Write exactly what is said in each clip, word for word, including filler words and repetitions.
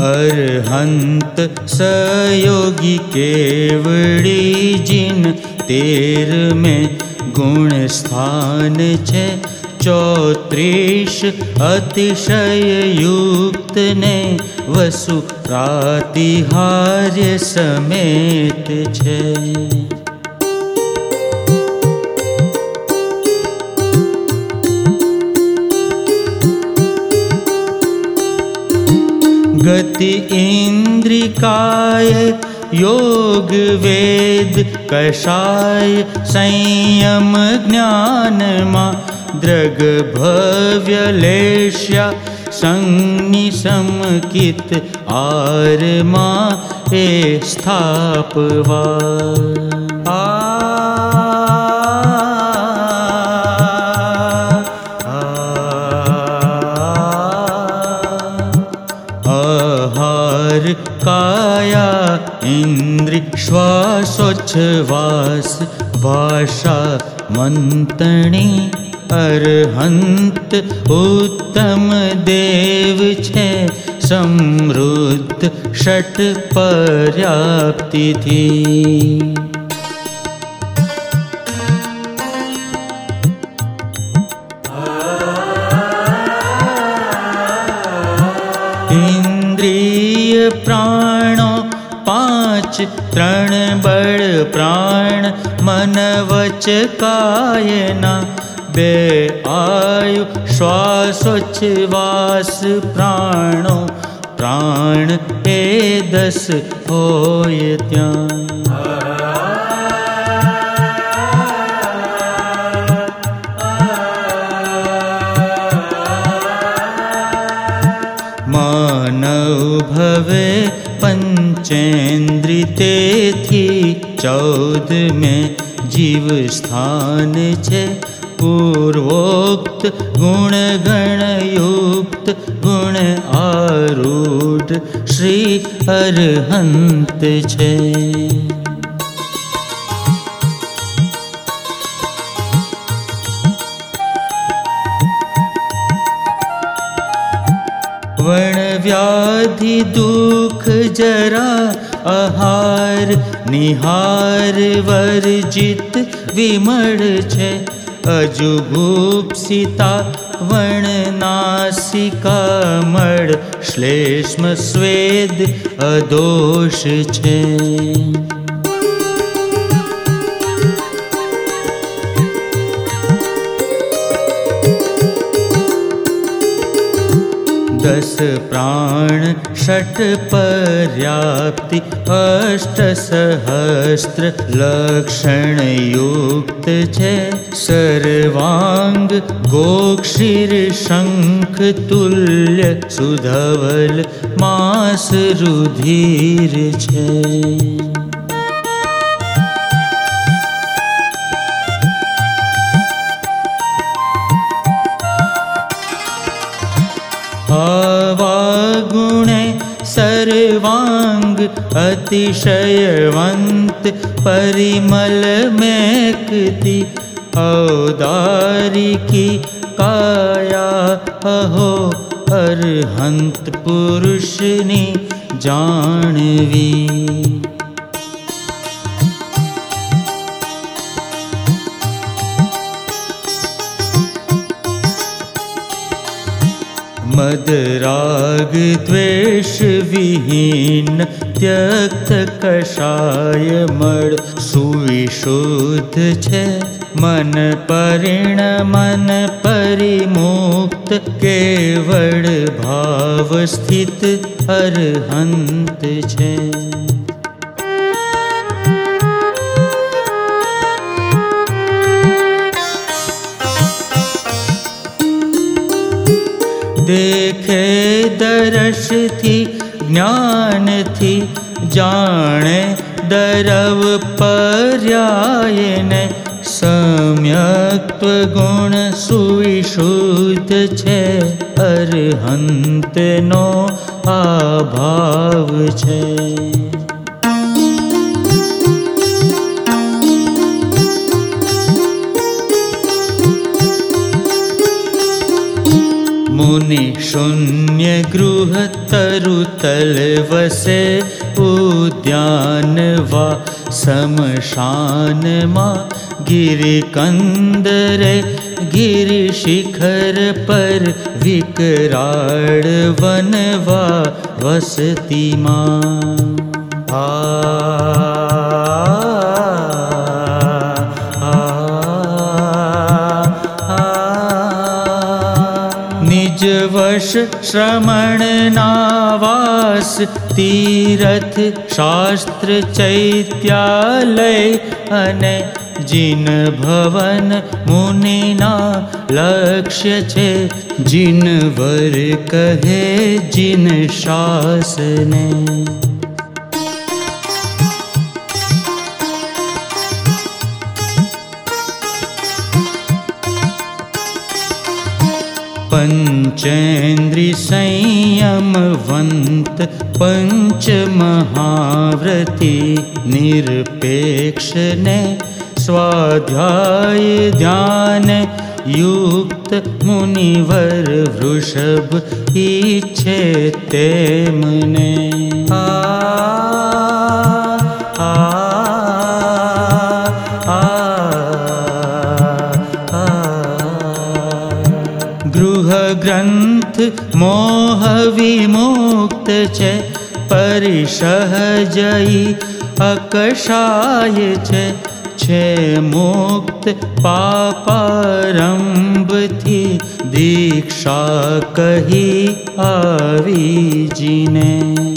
अरहंत सयोगी केवड़ी जिन तेर में गुण स्थान छे चौत्रीस अतिशय युक्त ने वसु प्रातिहार्य समेत छे। गति इंद्रिकाय योग वेद कषाय संयम ज्ञान मा द्रग भव्य लेश्या संगि समकित आरमा ए स्थापवा। आ काया इंद्रि श्वासोच्छ्वास भाषा मंतणी अरहंत उत्तम देव छे समृद्ध षट पर्याप्ति थी। इंद्रिय प्राणो पांच त्रण बड़ प्राण मन वच कायना बे आयु श्वासोच्छ्वास प्राणो प्राण ए दस होय त्यां। मानव भवे पंचेन्द्रि तेथी चौद में जीव स्थान छे पूर्वोक्त गुण गण युक्त गुण आरूढ़ श्री अरहंत छे। वर्ण व्याधि दुख जरा आहार निहार वर्जित विमल छे अजुगुप्सिता वर्ण नासिका मळ श्लेष्म स्वेद अदोष छे। दस प्राण षट पर्याप्ति अष्ट सहस्त्र लक्षण युक्त छे सर्वांग गोक्षीर शंख तुल्य सुधवल मास रुधिर छे। आवागुणे सर्वांग अतिशयवंत परिमल मेकती औदारिकी काया अहो अरहंत पुरुषनी जाणवी। मद राग द्वेष विहीन त्यक्त कषाय मळ सुविशुद्ध छे मन परिण मन परिमुक्त केवल भाव स्थित अरहंत छे। देखे दर्श थी ज्ञान थी जाने दरव पर्याय ने सम्यक्त्व गुण सुविशुद्ध छे अरहंत नो आभाव छे। मुनि शून्य गृह तरुतल वसे उद्यान वा समशान मा गिरि कंदरे गिरि शिखर पर विकराळ वन वा वसती मा आ निजवश श्रमण नावास तीरथ शास्त्र चैत्यालय अने जिन भवन मुनिना लक्ष्य छे जिन वर कहे जिन शासने पंचेन्द्रि संयमवंत पंच महाव्रती निरपेक्ष ने स्वाध्याय ध्यान युक्त मुनिवर वृषभ इच्छे तेमने आ आ आ गृह ग्रंथ मोह विमुक्त छे परिसहजई अकषाय छे छे मुक्त पापारंभ थी दीक्षा कही आवी जीने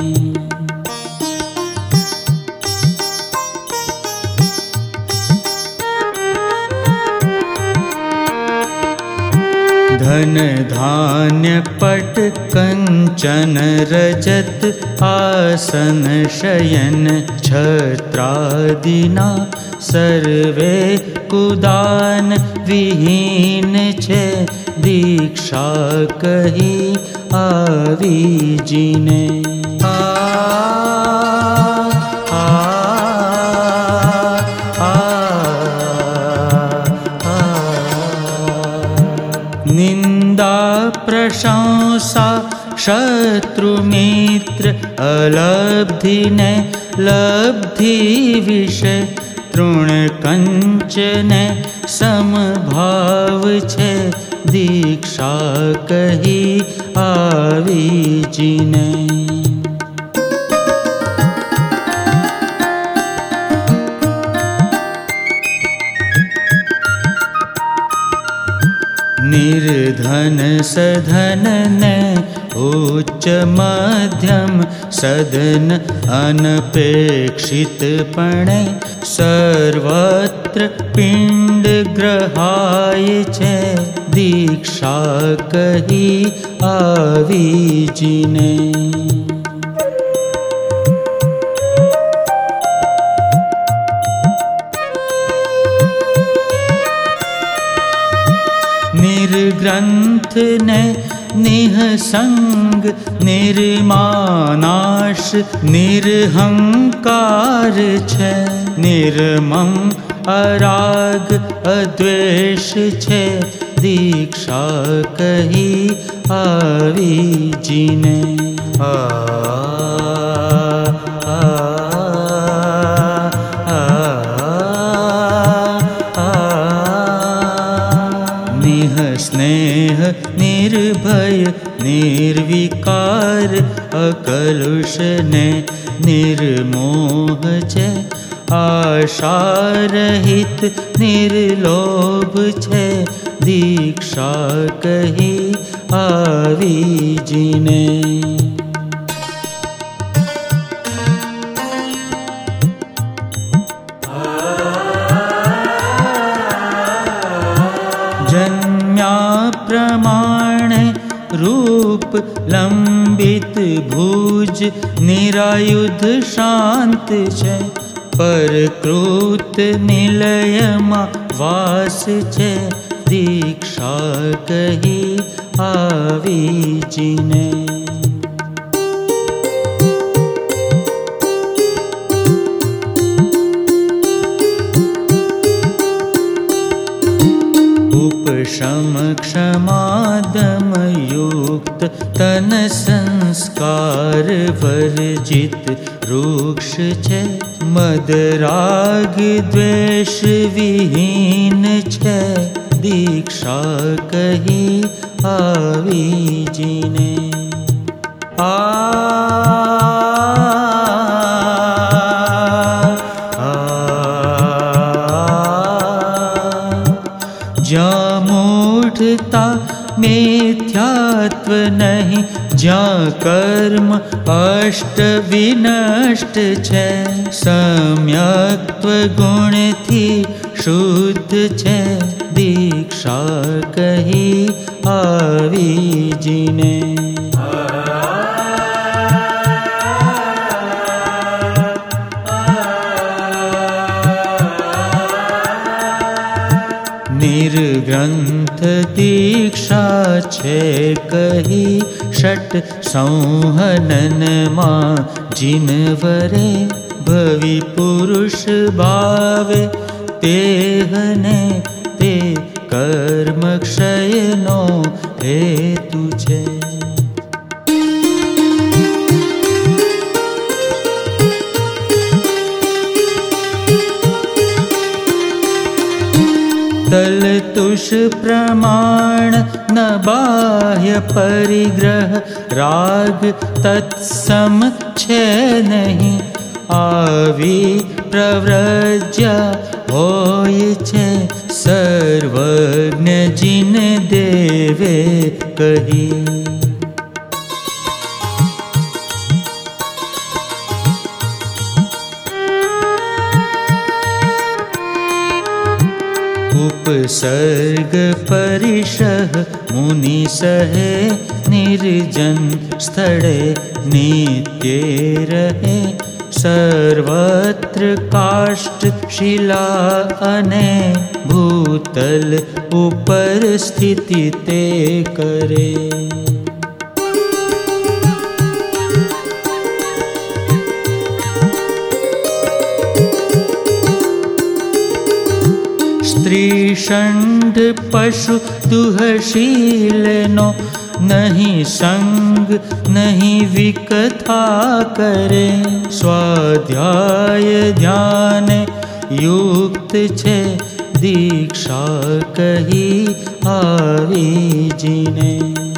धन धान्य पट कंचन रजत आसन शयन छत्रादिना सर्वे कुदान विहीन छे दीक्षा कही आवी जीने आ आ आ निंदा प्रशंसा शत्रु मित्र अलब्धि ने लब्धि विषय तृण कंचने समभाव छे दीक्षा कही आवी जीने निर्धन सधन ने उच्च मध्यम सदन अनपेक्षित पणे सर्वत्र पिंड ग्रहाय छे दीक्षा कही आवी जीने निर्ग्रंथ ने निःसंग निर्मानाश निरहंकार छे निर्मम अराग अद्वेष छे दीक्षा कही आवी जीने आ आ स्नेह निर्भय निर्विकार अकलुष ने निर्मोह छे आशा रहित निर्लोभ छे दीक्षा कही आवी जीने प्रमाण रूप लंबित भुज निरायुध शांत छे परकृत निलय मा वास छे दीक्षा कही आवी जीने शम क्षमा दम युक्त तन संस्कार वर्जित रुक्ष छे मद राग द्वेष विहीन छे दीक्षा कही आवी जीने आ ज्यां मूढ़ता मिथ्यात्व नहीं ज्यां कर्म अष्ट विनष्ट छे सम्यक्त्व गुण थी शुद्ध छे दीक्षा कही आवी जीने निर्ग्रंथ दीक्षा छे कही षट संहनन मां जिनवरे भवी पुरुष भावे तेहने ते कर्म क्षयनो हेतु छे तलतुष प्रमाण न बाह्य परिग्रह राग तत्सम छे नहीं आवी प्रव्रज्या होय छे सर्वज्ञ जिन देवे कही उपसर्ग परिशः मुनि सहे निर्जन स्थले नित्ये रहे सर्वत्र काष्ठ शिला अने भूतल उपर स्थिति ते करे स्त्री षंड पशु दुहशील नो नहीं संग नहीं विकथा करे स्वाध्याय ध्यान युक्त छे दीक्षा कही आवी जीने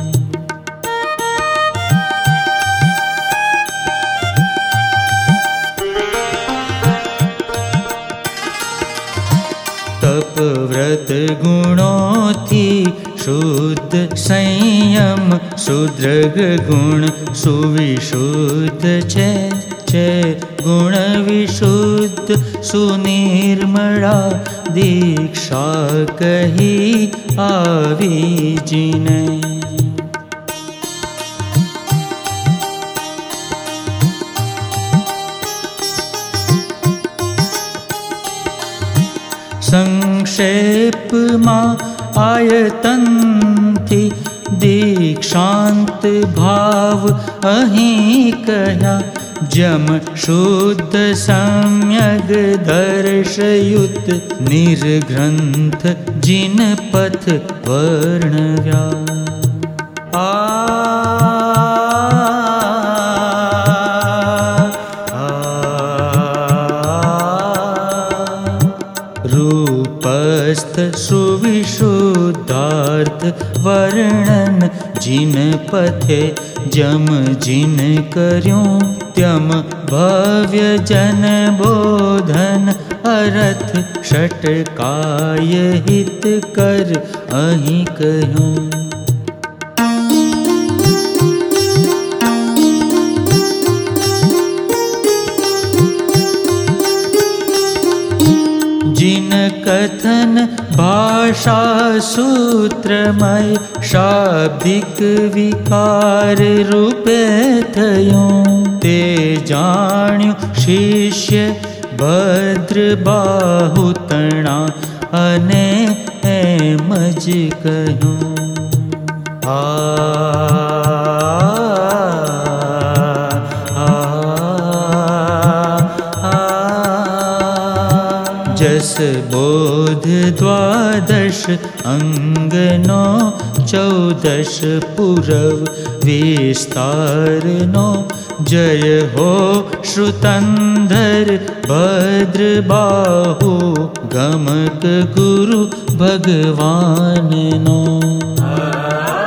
व्रत गुणों थी शुद्ध संयम सुदृढ़ गुण सुविशुद्ध छे छे गुण विशुद्ध सुनिर्मला दीक्षा कही आवी जीने संक्षेप मां आयतन थी दीक्षांत भाव अहीं कह्या जम शुद्ध सम्यग दर्शयुत निर्ग्रंथ जिन पथ वर्णव्या आ रूपस्थ सुविशुद्धार्थ वर्णन जिन पथे जम जिन कर्यों त्यम भव्य जन बोधन अरथ षटकाय हित कर अहीं कह्यों जिन कथन भाषा सूत्रमय शाब्दिक विकार रूपे थयों ते जाण्यु शिष्य भद्र बाहुतणा अने एमज कह्यों आ जस बोध द्वादश अंगनो चौदश पुरव विस्तारनो जय हो श्रुतंधर भद्र बाहु गमक गुरु भगवान नो।